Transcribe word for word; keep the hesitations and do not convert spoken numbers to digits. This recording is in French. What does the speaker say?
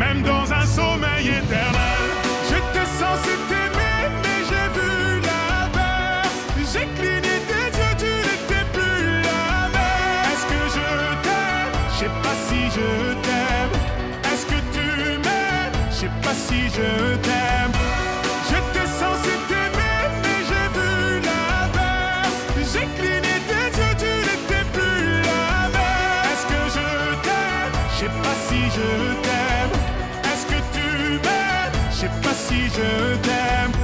même dans un sommeil éternel. J'étais censé t'aimer, mais j'ai vu l'inverse. J'ai cligné tes yeux, tu n'étais plus la même. Est-ce que je t'aime? Je sais pas si je t'aime. Est-ce que tu m'aimes? Je sais pas si je t'aime.